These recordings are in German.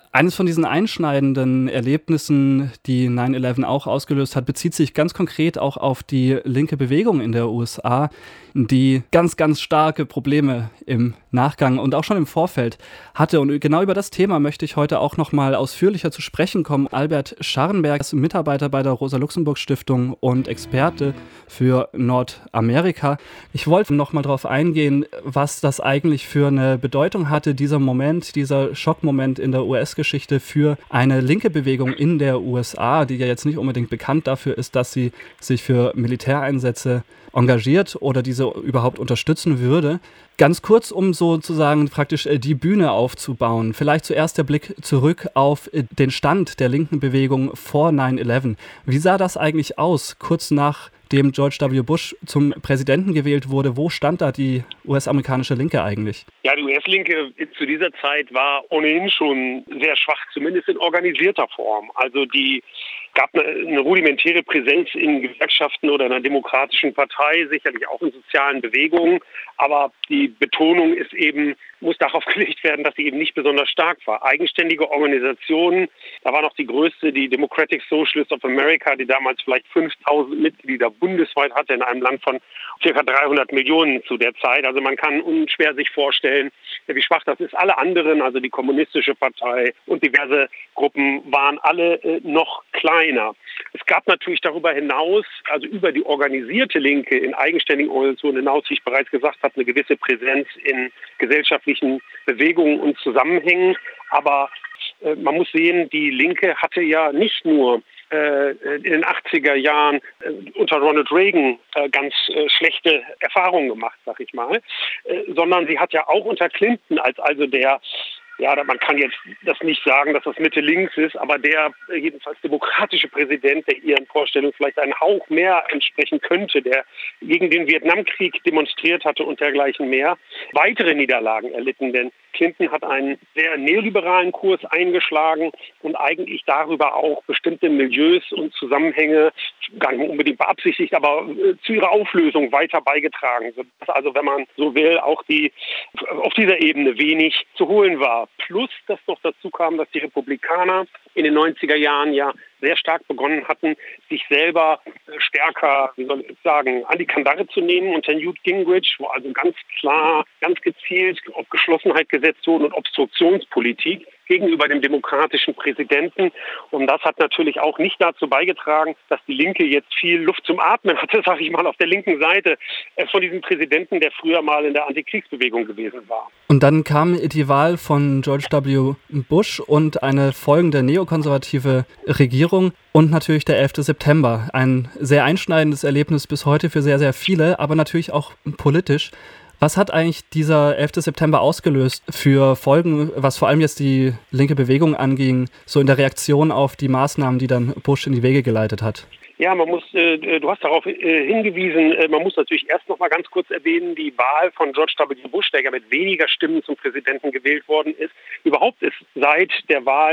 Eines von diesen einschneidenden Erlebnissen, die 9/11 auch ausgelöst hat, bezieht sich ganz konkret auch auf die linke Bewegung in der USA, die ganz, ganz starke Probleme im Nachgang und auch schon im Vorfeld hatte. Und genau über das Thema möchte ich heute auch noch mal ausführlicher zu sprechen kommen. Albert Scharrenberg ist Mitarbeiter bei der Rosa-Luxemburg-Stiftung und Experte für Nordamerika. Ich wollte noch mal darauf eingehen, was das eigentlich für eine Bedeutung hatte, dieser Moment, dieser Schockmoment in der US-Geschichte für eine linke Bewegung in der USA, die ja jetzt nicht unbedingt bekannt dafür ist, dass sie sich für Militäreinsätze engagiert oder diese überhaupt unterstützen würde. Ganz kurz, um sozusagen praktisch die Bühne aufzubauen. Vielleicht zuerst der Blick zurück auf den Stand der linken Bewegung vor 9/11. Wie sah das eigentlich aus, kurz nachdem George W. Bush zum Präsidenten gewählt wurde? Wo stand da die US-amerikanische Linke eigentlich? Ja, die US-Linke zu dieser Zeit war ohnehin schon sehr schwach, zumindest in organisierter Form. Also gab eine rudimentäre Präsenz in Gewerkschaften oder einer demokratischen Partei, sicherlich auch in sozialen Bewegungen. Aber die Betonung muss darauf gelegt werden, dass sie eben nicht besonders stark war. Eigenständige Organisationen, da war noch die größte, die Democratic Socialists of America, die damals vielleicht 5000 Mitglieder bundesweit hatte in einem Land von ca. 300 Millionen zu der Zeit. Also man kann unschwer sich vorstellen, wie schwach das ist. Alle anderen, also die Kommunistische Partei und diverse Gruppen, waren alle noch kleiner. Es gab natürlich darüber hinaus, also über die organisierte Linke in eigenständigen Organisationen hinaus, wie ich bereits gesagt habe, eine gewisse Präsenz in gesellschaftlichen Bewegungen und Zusammenhängen. Aber man muss sehen, die Linke hatte ja nicht nur in den 80er Jahren unter Ronald Reagan ganz schlechte Erfahrungen gemacht, sag ich mal, sondern sie hat ja auch unter Clinton man kann jetzt das nicht sagen, dass das Mitte-links ist, aber der jedenfalls demokratische Präsident, der ihren Vorstellungen vielleicht einen Hauch mehr entsprechen könnte, der gegen den Vietnamkrieg demonstriert hatte und dergleichen mehr, weitere Niederlagen erlitten. Denn Clinton hat einen sehr neoliberalen Kurs eingeschlagen und eigentlich darüber auch bestimmte Milieus und Zusammenhänge, gar nicht unbedingt beabsichtigt, aber zu ihrer Auflösung weiter beigetragen. Sodass also, wenn man so will, auch auf dieser Ebene wenig zu holen war. Plus, dass noch dazu kam, dass die Republikaner in den 90er Jahren ja sehr stark begonnen hatten, sich selber stärker, an die Kandare zu nehmen unter Newt Gingrich, wo also ganz klar, ganz gezielt auf Geschlossenheit gesetzt wurde und Obstruktionspolitik gegenüber dem demokratischen Präsidenten. Und das hat natürlich auch nicht dazu beigetragen, dass die Linke jetzt viel Luft zum Atmen hatte, sage ich mal, auf der linken Seite von diesem Präsidenten, der früher mal in der Antikriegsbewegung gewesen war. Und dann kam die Wahl von George W. Bush und eine folgende neokonservative Regierung und natürlich der 11. September. Ein sehr einschneidendes Erlebnis bis heute für sehr, sehr viele, aber natürlich auch politisch. Was hat eigentlich dieser 11. September ausgelöst für Folgen, was vor allem jetzt die linke Bewegung anging, so in der Reaktion auf die Maßnahmen, die dann Bush in die Wege geleitet hat? Ja, du hast darauf hingewiesen, man muss natürlich erst noch mal ganz kurz erwähnen, die Wahl von George W. Bush, der ja mit weniger Stimmen zum Präsidenten gewählt worden ist. Überhaupt ist seit der Wahl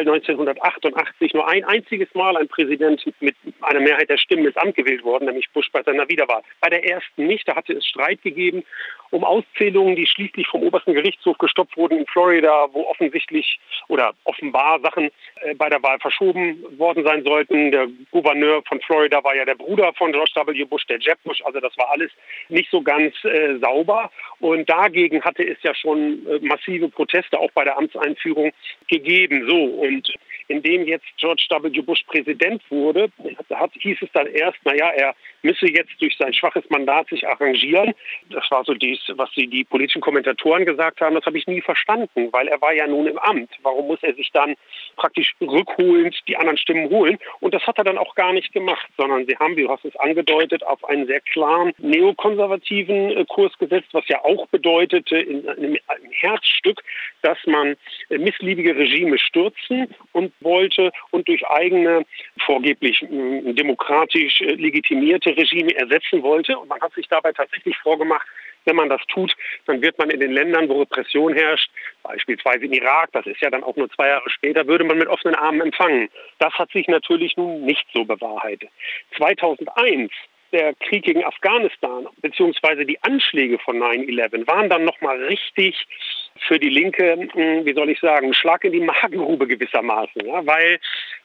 1988 nur ein einziges Mal ein Präsident mit einer Mehrheit der Stimmen ins Amt gewählt worden, nämlich Bush bei seiner Wiederwahl. Bei der ersten nicht, da hatte es Streit gegeben um Auszählungen, die schließlich vom obersten Gerichtshof gestoppt wurden in Florida, wo offensichtlich oder offenbar Sachen bei der Wahl verschoben worden sein sollten. Der Gouverneur von Florida war ja der Bruder von George W. Bush, der Jeb Bush, also das war alles nicht so ganz sauber. Und dagegen hatte es ja schon massive Proteste auch bei der Amtseinführung gegeben. So, und indem jetzt George W. Bush Präsident wurde, hieß es dann erst, er müsse jetzt durch sein schwaches Mandat sich arrangieren. Das war so was die politischen Kommentatoren gesagt haben, das habe ich nie verstanden, weil er war ja nun im Amt. Warum muss er sich dann praktisch rückholend die anderen Stimmen holen? Und das hat er dann auch gar nicht gemacht, sondern sie haben, wie du hast es angedeutet, auf einen sehr klaren neokonservativen Kurs gesetzt, was ja auch bedeutete, in einem Herzstück, dass man missliebige Regime stürzen und wollte und durch eigene, vorgeblich demokratisch legitimierte Regime ersetzen wollte. Und man hat sich dabei tatsächlich vorgemacht, wenn man das tut, dann wird man in den Ländern, wo Repression herrscht, beispielsweise in Irak, das ist ja dann auch nur 2 Jahre später, würde man mit offenen Armen empfangen. Das hat sich natürlich nun nicht so bewahrheitet. 2001 der Krieg gegen Afghanistan beziehungsweise die Anschläge von 9/11 waren dann nochmal richtig für die Linke, wie soll ich sagen, ein Schlag in die Magengrube gewissermaßen. Ja, weil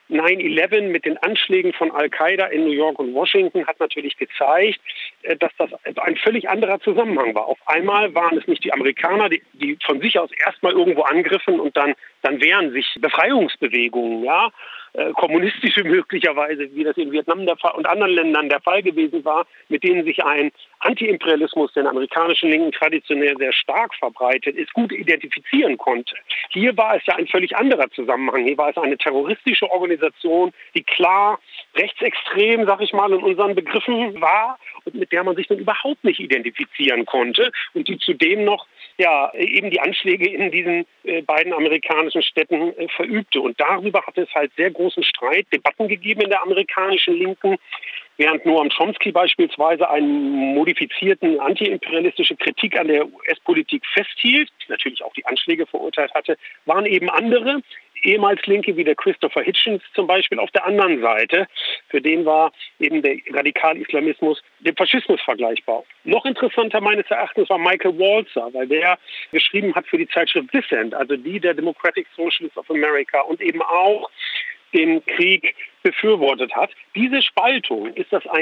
9/11 mit den Anschlägen von Al-Qaida in New York und Washington hat natürlich gezeigt, dass das ein völlig anderer Zusammenhang war. Auf einmal waren es nicht die Amerikaner, die von sich aus erstmal irgendwo angriffen und dann wehren sich Befreiungsbewegungen, ja, kommunistische möglicherweise, wie das in Vietnam und anderen Ländern der Fall gewesen war, mit denen sich ein Antiimperialismus, den amerikanischen Linken traditionell sehr stark verbreitet ist, gut identifizieren konnte. Hier war es ja ein völlig anderer Zusammenhang. Hier war es eine terroristische Organisation, die klar rechtsextrem, sag ich mal, in unseren Begriffen war und mit der man sich dann überhaupt nicht identifizieren konnte und die zudem noch eben die Anschläge in diesen beiden amerikanischen Städten verübte. Und darüber hat es halt sehr großen Streit, Debatten gegeben in der amerikanischen Linken, während Noam Chomsky beispielsweise einen modifizierten antiimperialistische Kritik an der US-Politik festhielt, natürlich auch die Anschläge verurteilt hatte, waren eben andere, ehemals Linke wie der Christopher Hitchens zum Beispiel auf der anderen Seite. Für den war eben der Radikal-Islamismus dem Faschismus vergleichbar. Noch interessanter meines Erachtens war Michael Walzer, weil der geschrieben hat für die Zeitschrift Dissent, also die der Democratic Socialists of America und eben auch den Krieg befürwortet hat. Diese Spaltung, ist das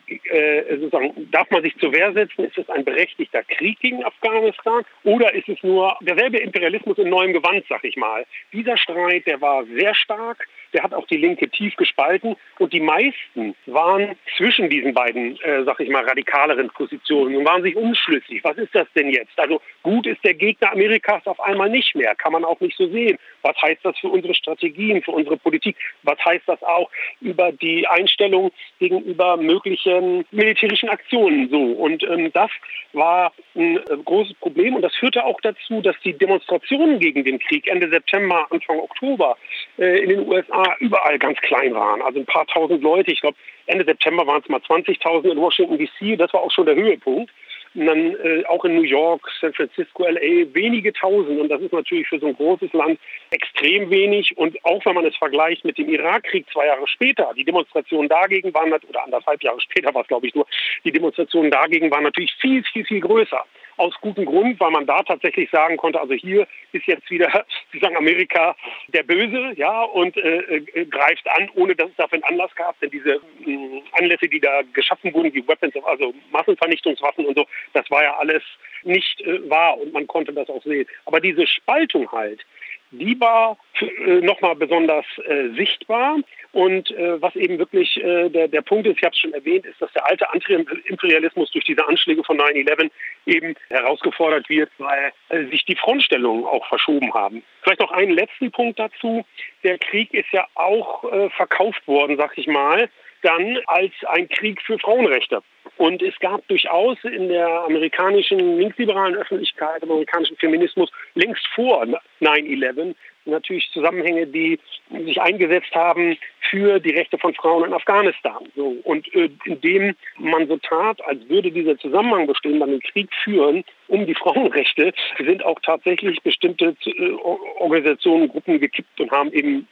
sozusagen, darf man sich zur Wehr setzen, ist es ein berechtigter Krieg gegen Afghanistan oder ist es nur derselbe Imperialismus in neuem Gewand, sag ich mal. Dieser Streit, der war sehr stark, der hat auch die Linke tief gespalten und die meisten waren zwischen diesen beiden, radikaleren Positionen und waren sich unschlüssig. Was ist das denn jetzt? Also gut ist der Gegner Amerikas auf einmal nicht mehr, kann man auch nicht so sehen. Was heißt das für unsere Strategien, für unsere Politik? Was heißt das auch über die Einstellung gegenüber möglichen militärischen Aktionen so? Und das war ein großes Problem und das führte auch dazu, dass die Demonstrationen gegen den Krieg Ende September, Anfang Oktober in den USA überall ganz klein waren. Also ein paar tausend Leute, ich glaube Ende September waren es mal 20.000 in Washington D.C., das war auch schon der Höhepunkt. Und dann auch in New York, San Francisco, L.A. wenige Tausend. Und das ist natürlich für so ein großes Land extrem wenig. Und auch wenn man es vergleicht mit dem Irakkrieg 2 Jahre später, die Demonstrationen dagegen waren, oder 1,5 Jahre später war es, glaube ich, nur, die Demonstrationen dagegen waren natürlich viel, viel, viel größer. Aus gutem Grund, weil man da tatsächlich sagen konnte, also hier ist jetzt wieder, Sie sagen Amerika, der Böse, ja, und greift an, ohne dass es dafür einen Anlass gab. Denn diese Anlässe, die da geschaffen wurden, wie Weapons, also Massenvernichtungswaffen und so, das war ja alles nicht wahr und man konnte das auch sehen. Aber diese Spaltung halt, die war nochmal besonders sichtbar. Und was eben wirklich der Punkt ist, ich habe es schon erwähnt, ist, dass der alte Antiimperialismus durch diese Anschläge von 9/11 eben herausgefordert wird, weil sich die Frontstellungen auch verschoben haben. Vielleicht noch einen letzten Punkt dazu. Der Krieg ist ja auch verkauft worden, sag ich mal, dann als ein Krieg für Frauenrechte. Und es gab durchaus in der amerikanischen linksliberalen Öffentlichkeit, im amerikanischen Feminismus längst vor 9/11 natürlich Zusammenhänge, die sich eingesetzt haben für die Rechte von Frauen in Afghanistan. So. Und indem man so tat, als würde dieser Zusammenhang bestehen, man den Krieg führen um die Frauenrechte, sind auch tatsächlich bestimmte Organisationen, Gruppen gekippt und haben eben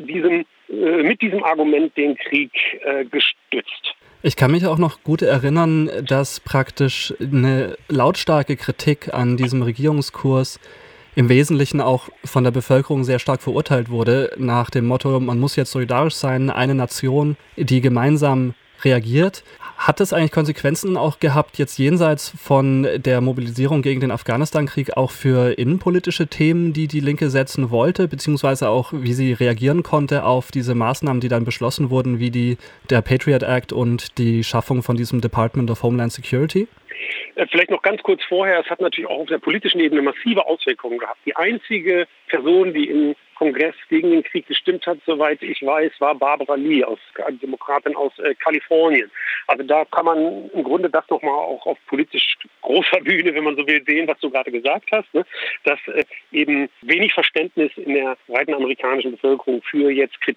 mit diesem Argument den Krieg gestützt. Ich kann mich auch noch gut erinnern, dass praktisch eine lautstarke Kritik an diesem Regierungskurs im Wesentlichen auch von der Bevölkerung sehr stark verurteilt wurde, nach dem Motto, man muss jetzt solidarisch sein, eine Nation, die gemeinsam reagiert. Hat es eigentlich Konsequenzen auch gehabt, jetzt jenseits von der Mobilisierung gegen den Afghanistan-Krieg, auch für innenpolitische Themen, die die Linke setzen wollte, beziehungsweise auch, wie sie reagieren konnte auf diese Maßnahmen, die dann beschlossen wurden, wie der Patriot Act und die Schaffung von diesem Department of Homeland Security? Vielleicht noch ganz kurz vorher, es hat natürlich auch auf der politischen Ebene massive Auswirkungen gehabt. Die einzige Person, die im Kongress gegen den Krieg gestimmt hat, soweit ich weiß, war Barbara Lee, Demokratin aus Kalifornien. Also da kann man im Grunde das nochmal auch auf politisch großer Bühne, wenn man so will, sehen, was du gerade gesagt hast, ne? Dass eben wenig Verständnis in der breiten amerikanischen Bevölkerung für jetzt Kritik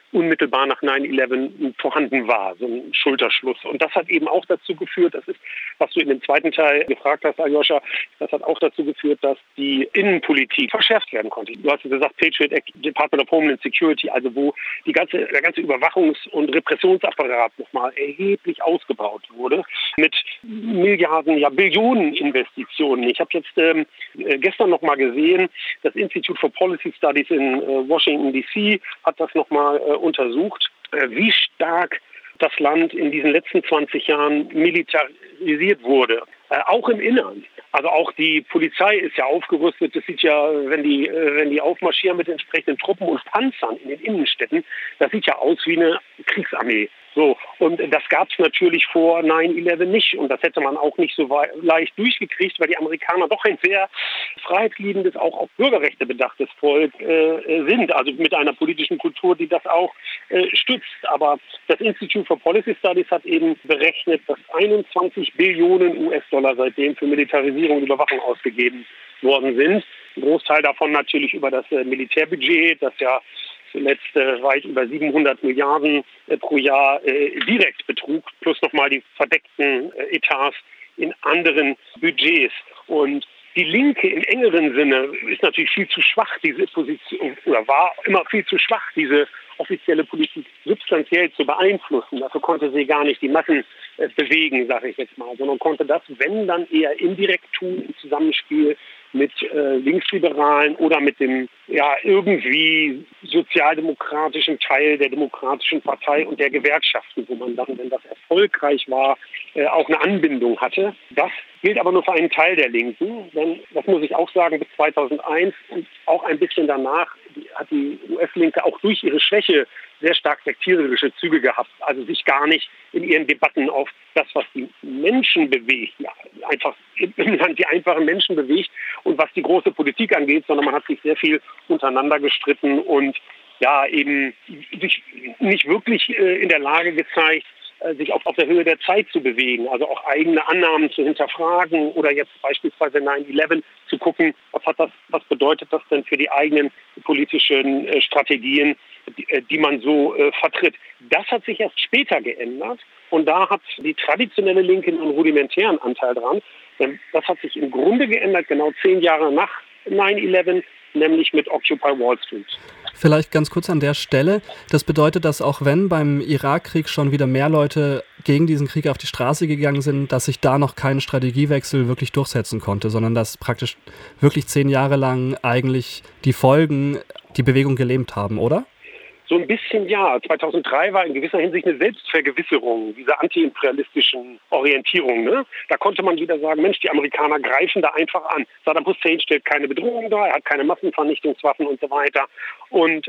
unmittelbar nach 9/11 vorhanden war, so ein Schulterschluss. Und das hat eben auch dazu geführt, das ist, was du in dem zweiten Teil gefragt hast, Aljoscha, das hat auch dazu geführt, dass die Innenpolitik verschärft werden konnte. Du hast gesagt, Patriot Act, Department of Homeland Security, also wo der ganze Überwachungs- und Repressionsapparat nochmal erheblich ausgebaut wurde, mit Milliarden, ja Billionen Investitionen. Ich habe jetzt gestern nochmal gesehen, das Institute for Policy Studies in Washington D.C. hat das nochmal untersucht, wie stark das Land in diesen letzten 20 Jahren militarisiert wurde. Auch im Innern. Also auch die Polizei ist ja aufgerüstet. Das sieht ja, wenn die aufmarschieren mit entsprechenden Truppen und Panzern in den Innenstädten, das sieht ja aus wie eine Kriegsarmee. So, und das gab es natürlich vor 9/11 nicht. Und das hätte man auch nicht so leicht durchgekriegt, weil die Amerikaner doch ein sehr freiheitsliebendes, auch auf Bürgerrechte bedachtes Volk sind. Also mit einer politischen Kultur, die das auch stützt. Aber das Institute for Policy Studies hat eben berechnet, dass 21 Billionen US-Dollar seitdem für Militarisierung und Überwachung ausgegeben worden sind. Ein Großteil davon natürlich über das Militärbudget, das ja zuletzt weit über 700 Milliarden pro Jahr direkt betrug, plus nochmal die verdeckten Etats in anderen Budgets. Und die Linke im engeren Sinne ist natürlich viel zu schwach, diese Position, oder war immer viel zu schwach, diese offizielle Politik substanziell zu beeinflussen. Dafür konnte sie gar nicht die Massen bewegen, sage ich jetzt mal, sondern konnte das, wenn dann eher indirekt tun, im Zusammenspiel mit Linksliberalen oder mit dem ja irgendwie sozialdemokratischen Teil der Demokratischen Partei und der Gewerkschaften, wo man dann, wenn das erfolgreich war, auch eine Anbindung hatte. Das gilt aber nur für einen Teil der Linken, denn das muss ich auch sagen, bis 2001 und auch ein bisschen danach hat die US-Linke auch durch ihre Schwäche sehr stark sektiererische Züge gehabt, also sich gar nicht in ihren Debatten auf das, was die Menschen bewegt, ja, einfach im Land die einfachen Menschen bewegt und was die große Politik angeht, sondern man hat sich sehr viel untereinander gestritten und ja eben sich nicht wirklich in der Lage gezeigt, sich auch auf der Höhe der Zeit zu bewegen, also auch eigene Annahmen zu hinterfragen oder jetzt beispielsweise 9/11 zu gucken, was bedeutet das denn für die eigenen politischen Strategien, die man so vertritt. Das hat sich erst später geändert und da hat die traditionelle Linke einen rudimentären Anteil dran. Denn das hat sich im Grunde geändert, genau 10 Jahre nach 9/11, nämlich mit Occupy Wall Street. Vielleicht ganz kurz an der Stelle. Das bedeutet, dass auch wenn beim Irakkrieg schon wieder mehr Leute gegen diesen Krieg auf die Straße gegangen sind, dass sich da noch kein Strategiewechsel wirklich durchsetzen konnte, sondern dass praktisch wirklich 10 Jahre lang eigentlich die Folgen die Bewegung gelähmt haben, oder? So ein bisschen ja. 2003 war in gewisser Hinsicht eine Selbstvergewisserung dieser antiimperialistischen Orientierung. Ne? Da konnte man wieder sagen, Mensch, die Amerikaner greifen da einfach an. Saddam Hussein stellt keine Bedrohung dar, er hat keine Massenvernichtungswaffen und so weiter. Und,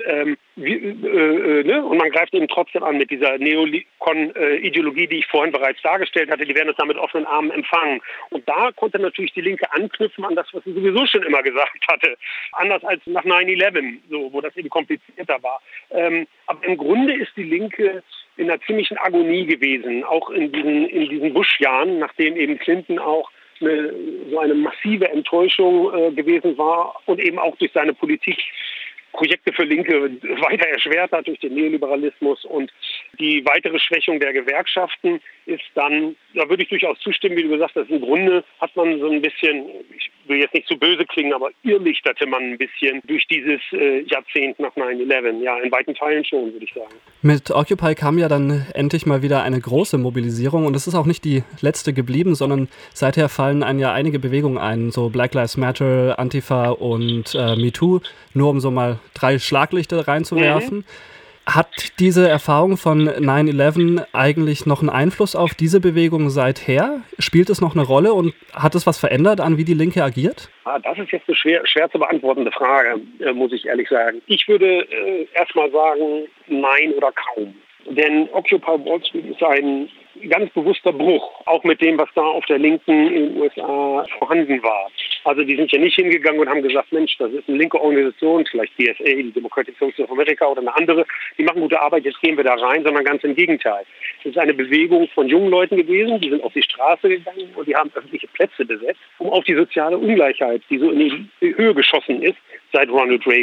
und man greift eben trotzdem an mit dieser Neokon-Ideologie, die ich vorhin bereits dargestellt hatte. Die werden es da mit offenen Armen empfangen. Und da konnte natürlich die Linke anknüpfen an das, was sie sowieso schon immer gesagt hatte. Anders als nach 9/11, so, wo das eben komplizierter war. Aber im Grunde ist die Linke in einer ziemlichen Agonie gewesen, auch in diesen Bush-Jahren, nachdem eben Clinton auch so eine massive Enttäuschung gewesen war und eben auch durch seine Politik Projekte für Linke weiter erschwert hat durch den Neoliberalismus und die weitere Schwächung der Gewerkschaften ist dann, da würde ich durchaus zustimmen, wie du gesagt hast, im Grunde hat man so ein bisschen, ich will jetzt nicht zu böse klingen, aber irrlichterte man ein bisschen durch dieses Jahrzehnt nach 9/11. Ja, in weiten Teilen schon, würde ich sagen. Mit Occupy kam ja dann endlich mal wieder eine große Mobilisierung und es ist auch nicht die letzte geblieben, sondern seither fallen einem ja einige Bewegungen ein, so Black Lives Matter, Antifa und MeToo, nur um so mal 3 Schlaglichter reinzuwerfen. Mhm. Hat diese Erfahrung von 9/11 eigentlich noch einen Einfluss auf diese Bewegung seither? Spielt es noch eine Rolle und hat es was verändert an, wie die Linke agiert? Das ist jetzt eine schwer zu beantwortende Frage, muss ich ehrlich sagen. Ich würde erstmal sagen, nein oder kaum. Denn Occupy Wall Street ist ein ganz bewusster Bruch, auch mit dem, was da auf der Linken in den USA vorhanden war. Also die sind ja nicht hingegangen und haben gesagt, Mensch, das ist eine linke Organisation, vielleicht DSA, die Democratic Socialists of America oder eine andere, die machen gute Arbeit, jetzt gehen wir da rein, sondern ganz im Gegenteil. Es ist eine Bewegung von jungen Leuten gewesen, die sind auf die Straße gegangen und die haben öffentliche Plätze besetzt, um auf die soziale Ungleichheit, die so in die Höhe geschossen ist, seit Ronald Reagan,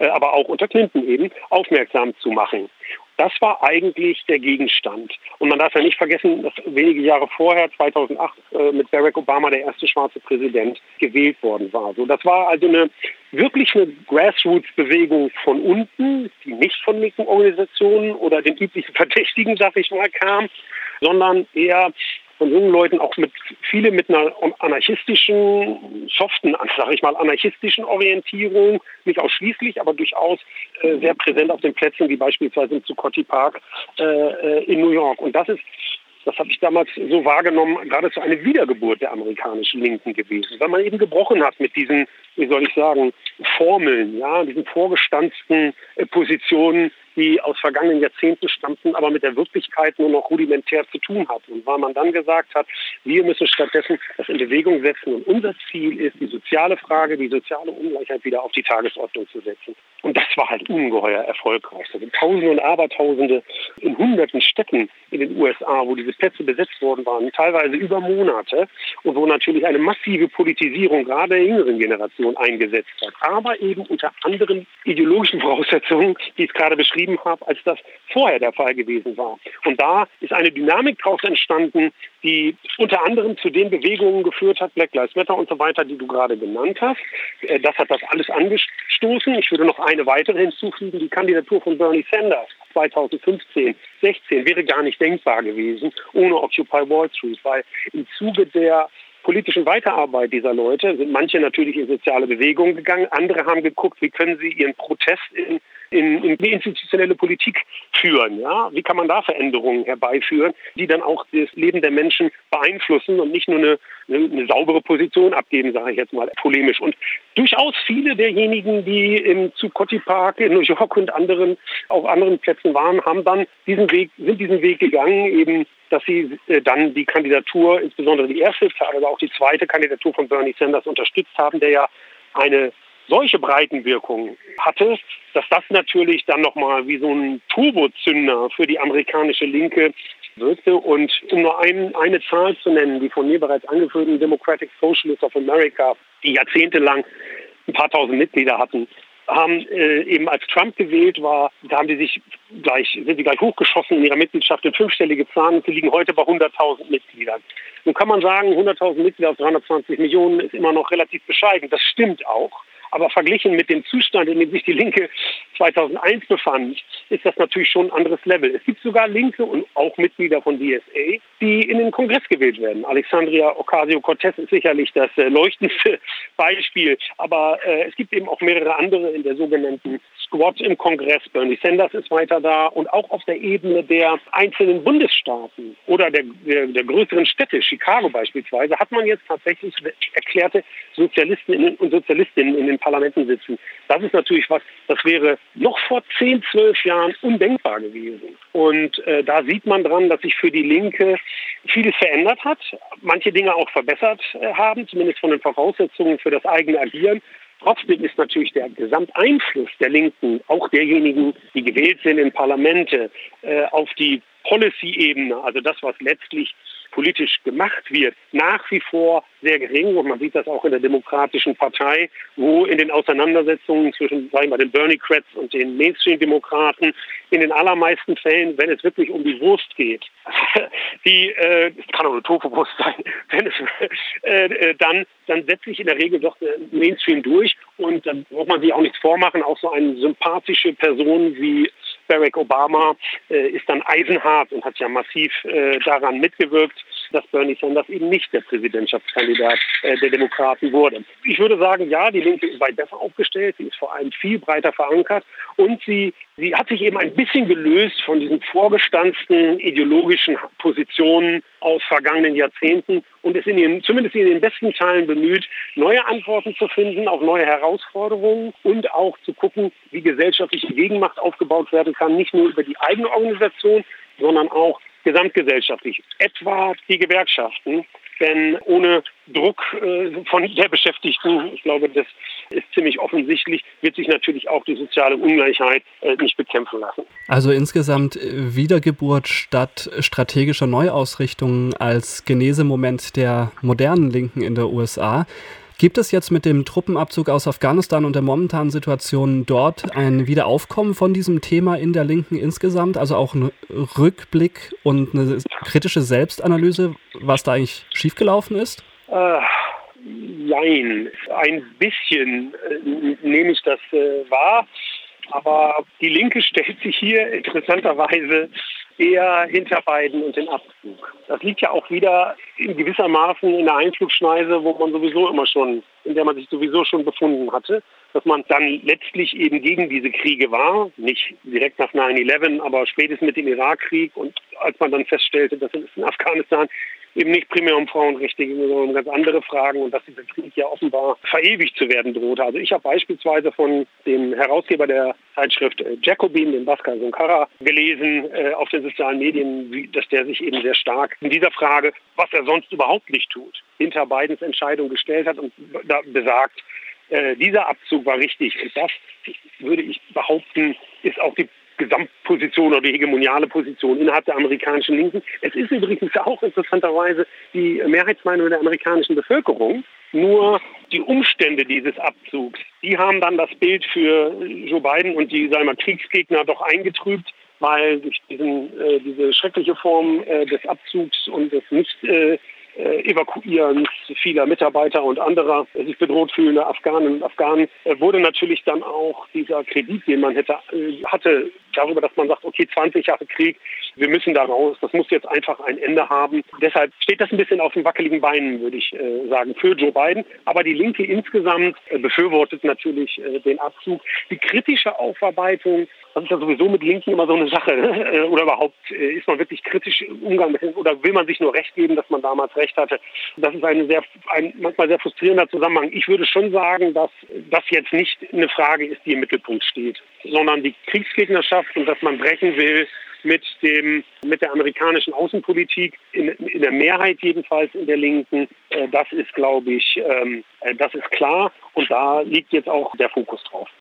aber auch unter Clinton eben, aufmerksam zu machen. Das war eigentlich der Gegenstand. Und man darf ja nicht vergessen, dass wenige Jahre vorher, 2008, mit Barack Obama der erste schwarze Präsident gewählt worden war. So, das war also wirklich eine Grassroots-Bewegung von unten, die nicht von linken Organisationen oder den üblichen Verdächtigen, sag ich mal, kam, sondern eher von jungen Leuten, auch viele mit einer anarchistischen, soften, sag ich mal, anarchistischen Orientierung, nicht ausschließlich, aber durchaus sehr präsent auf den Plätzen, wie beispielsweise im Zuccotti Park in New York. Und das habe ich damals so wahrgenommen, geradezu eine Wiedergeburt der amerikanischen Linken gewesen, weil man eben gebrochen hat mit diesen, wie soll ich sagen, Formeln, ja, diesen vorgestanzten Positionen, die aus vergangenen Jahrzehnten stammten, aber mit der Wirklichkeit nur noch rudimentär zu tun hatten. Und weil man dann gesagt hat, wir müssen stattdessen das in Bewegung setzen und unser Ziel ist, die soziale Frage, die soziale Ungleichheit wieder auf die Tagesordnung zu setzen. Und das war halt ungeheuer erfolgreich. Da sind Tausende und Abertausende in hunderten Städten in den USA, wo diese Plätze besetzt worden waren, teilweise über Monate und wo natürlich eine massive Politisierung gerade der jüngeren Generation eingesetzt hat. Aber eben unter anderen ideologischen Voraussetzungen, die ich gerade beschrieben habe, als das vorher der Fall gewesen war. Und da ist eine Dynamik daraus entstanden, die unter anderem zu den Bewegungen geführt hat, Black Lives Matter und so weiter, die du gerade genannt hast. Das hat das alles angestoßen. Ich würde noch eine weitere hinzufügen. Die Kandidatur von Bernie Sanders 2015, 16 wäre gar nicht denkbar gewesen ohne Occupy Wall Street, weil im Zuge der politischen Weiterarbeit dieser Leute sind manche natürlich in soziale Bewegungen gegangen, andere haben geguckt, wie können sie ihren Protest in die institutionelle Politik führen. Ja? Wie kann man da Veränderungen herbeiführen, die dann auch das Leben der Menschen beeinflussen und nicht nur eine saubere Position abgeben, sage ich jetzt mal polemisch. Und durchaus viele derjenigen, die im Zuccotti Park in New York und auf anderen Plätzen waren, sind diesen Weg gegangen, eben dass sie dann die Kandidatur, insbesondere die erste, aber auch die zweite Kandidatur von Bernie Sanders unterstützt haben, der ja eine solche Breitenwirkung hatte, dass das natürlich dann nochmal wie so ein Turbozünder für die amerikanische Linke wirkte. Und um nur eine Zahl zu nennen, die von mir bereits angeführten Democratic Socialists of America, die jahrzehntelang ein paar tausend Mitglieder hatten, haben eben als Trump gewählt war, da sind sie gleich hochgeschossen in ihrer Mitgliedschaft in fünfstellige Zahlen und sie liegen heute bei 100.000 Mitgliedern. Nun kann man sagen, 100.000 Mitglieder auf 320 Millionen ist immer noch relativ bescheiden. Das stimmt auch. Aber verglichen mit dem Zustand, in dem sich die Linke 2001 befand, ist das natürlich schon ein anderes Level. Es gibt sogar Linke und auch Mitglieder von DSA, die in den Kongress gewählt werden. Alexandria Ocasio-Cortez ist sicherlich das leuchtendste Beispiel. Aber es gibt eben auch mehrere andere in der sogenannten Squad im Kongress. Bernie Sanders ist weiter da. Und auch auf der Ebene der einzelnen Bundesstaaten oder der größeren Städte, Chicago beispielsweise, hat man jetzt tatsächlich erklärte Sozialistinnen und Sozialistinnen in den Parlamenten sitzen. Das ist natürlich das wäre noch vor 10, 12 Jahren undenkbar gewesen. Und da sieht man dran, dass sich für die Linke vieles verändert hat, manche Dinge auch verbessert haben, zumindest von den Voraussetzungen für das eigene Agieren. Trotzdem ist natürlich der Gesamteinfluss der Linken, auch derjenigen, die gewählt sind in Parlamente, auf die Policy-Ebene, also das, was letztlich politisch gemacht wird, nach wie vor sehr gering. Und man sieht das auch in der Demokratischen Partei, wo in den Auseinandersetzungen zwischen, sagen wir mal, den Bernie-Crats und den Mainstream-Demokraten in den allermeisten Fällen, wenn es wirklich um die Wurst geht, es kann auch eine Tofu-Wurst sein, dann setzt sich in der Regel doch der Mainstream durch. Und dann braucht man sich auch nichts vormachen. Auch so eine sympathische Person wie Barack Obama ist dann eisenhart und hat ja massiv daran mitgewirkt, dass Bernie Sanders eben nicht der Präsidentschaftskandidat der Demokraten wurde. Ich würde sagen, ja, die Linke ist weit besser aufgestellt, sie ist vor allem viel breiter verankert und sie hat sich eben ein bisschen gelöst von diesen vorgestanzten ideologischen Positionen aus vergangenen Jahrzehnten und ist zumindest in den besten Teilen bemüht, neue Antworten zu finden auf neue Herausforderungen und auch zu gucken, wie gesellschaftliche Gegenmacht aufgebaut werden kann, nicht nur über die eigene Organisation, sondern auch gesamtgesellschaftlich, etwa die Gewerkschaften. Denn ohne Druck von der Beschäftigten, ich glaube, das ist ziemlich offensichtlich, wird sich natürlich auch die soziale Ungleichheit nicht bekämpfen lassen. Also insgesamt Wiedergeburt statt strategischer Neuausrichtung als Genesemoment der modernen Linken in der USA. Gibt es jetzt mit dem Truppenabzug aus Afghanistan und der momentanen Situation dort ein Wiederaufkommen von diesem Thema in der Linken insgesamt? Also auch ein Rückblick und eine kritische Selbstanalyse, was da eigentlich schiefgelaufen ist? Nein, ein bisschen nehme ich das wahr. Aber die Linke stellt sich hier interessanterweise eher hinter Biden und den Abzug. Das liegt ja auch wieder in gewissermaßen in der Einflugschneise, in der man sich sowieso schon befunden hatte, dass man dann letztlich eben gegen diese Kriege war, nicht direkt nach 9/11, aber spätestens mit dem Irakkrieg und als man dann feststellte, dass es in Afghanistan eben nicht primär um Frauenrechte ging, sondern um ganz andere Fragen und dass dieser Krieg ja offenbar verewigt zu werden drohte. Also ich habe beispielsweise von dem Herausgeber der Zeitschrift Jacobin, dem Bhaskar Sunkara, gelesen auf den sozialen Medien, dass der sich eben sehr stark in dieser Frage, was er sonst überhaupt nicht tut, hinter Bidens Entscheidung gestellt hat und da besagt, dieser Abzug war richtig. Und das, würde ich behaupten, ist auch die Gesamtposition oder die hegemoniale Position innerhalb der amerikanischen Linken. Es ist übrigens auch interessanterweise die Mehrheitsmeinung der amerikanischen Bevölkerung. Nur die Umstände dieses Abzugs, die haben dann das Bild für Joe Biden und die, sagen wir mal, Kriegsgegner doch eingetrübt, weil durch diese schreckliche Form des Abzugs und des Evakuierens vieler Mitarbeiter und anderer sich bedroht fühlender Afghanen und Afghanen wurde natürlich dann auch dieser Kredit, den man hatte, darüber, dass man sagt, okay, 20 Jahre Krieg, wir müssen da raus, das muss jetzt einfach ein Ende haben. Deshalb steht das ein bisschen auf den wackeligen Beinen, würde ich sagen, für Joe Biden. Aber die Linke insgesamt befürwortet natürlich den Abzug. Die kritische Aufarbeitung, das ist ja sowieso mit Linken immer so eine Sache, ne? Oder überhaupt, ist man wirklich kritisch im Umgang mit, oder will man sich nur recht geben, dass man damals recht hatte? Das ist ein manchmal sehr frustrierender Zusammenhang. Ich würde schon sagen, dass das jetzt nicht eine Frage ist, die im Mittelpunkt steht, sondern die Kriegsgegnerschaft und dass man brechen will mit der amerikanischen Außenpolitik, in der Mehrheit jedenfalls in der Linken, das ist, glaube ich, das ist klar und da liegt jetzt auch der Fokus drauf.